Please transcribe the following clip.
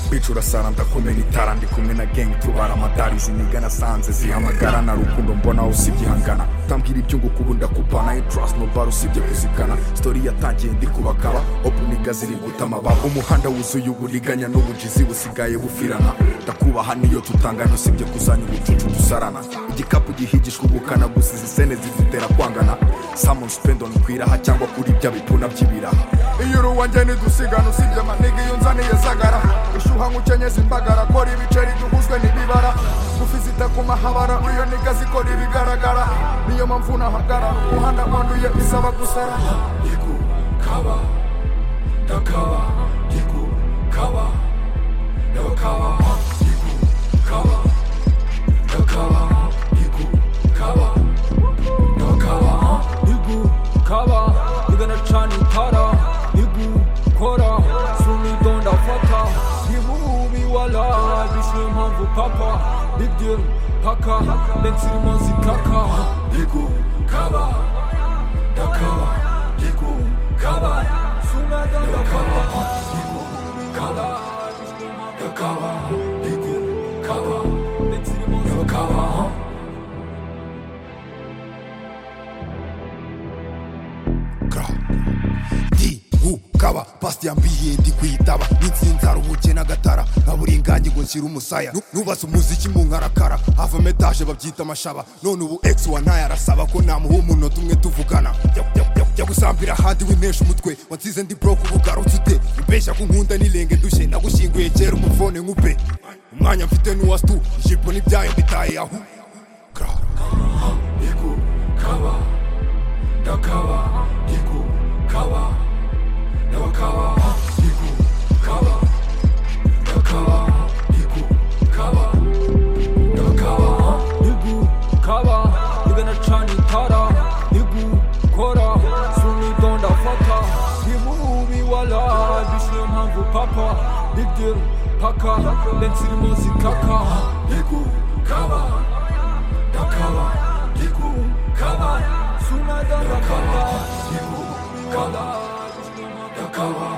bitch urasara ndakomera itara ndi kumwe na gang tubara amadari izi niga nasanze zihamagara na rukundo mbona usibye hangana utambwira ibyo ngo kubunda kupana I trust nobody usibye kuzigana story yatangiye ndi kubakaba open niga ziri gutamaba umuhanda wuzuye uburiganya n'ubujizi busigaye bufirana ndakubaha niyo tutangana usibye kuzanya ubucucu dusarana igikapu gihigishwa ubukana gusa izi sene zidutera kwangana someone spend on kwiraha cyangwa kuri bya bipuna by'ibiraha iyo uruwanjye nidusigana usibye amanigi iyo nzaniye zagara ishuha nk'ukenyeza imbagara kora ibiceri duhuzwe n'ibibara dufizita ku mahabara iyo niga zikora ibigaragara niyo mpamvu nahagarara umuhanda wanduye bisaba gusara yiku kaba ndakaba yiku kaba ndakaba yiku kaba ndakaba yiku kaba ndakaba yiku kaba igana cana itara yiku kora suni donda fata yibubi wala bishwe mpamvu papa big deal paka lensiri mozi kaka yiku kaba ndakaba yiku kaba suna donda fata yiku kaba ndakaba yiku kaba lensiri mozi kaba kaba pasti yambiye ndi kwitaba n'insinzara ubuke n'agatara nkaburingange ngo nshyira umusaya nubatse umuziki mu nkarakara hava metage babyita amashaba none ubu ex wa ntaye arasaba ko namuha umunota umwe tuvugana jya gusambira ahandi wintesha umutwe wansize ndi broke ubu ugarutse ute umbeshya ko nkunda n'irenge ndushye nagushyinguye kera umufone nk'upe umwanya mfite n'uwa stu ijipo n'ibyayo mbitaye aho yiku kaba ndakaba yiku kaba ndakaba yiku kaba ndakaba yiku kaba ndakaba yiku kaba igana cana itara yiku kora suni donda fata yibubi wala bishwe mpamvu papa big deal paka lensiri mozi kaka yiku kaba ndakaba yiku kaba suna donda fata yiku kaba ndakaba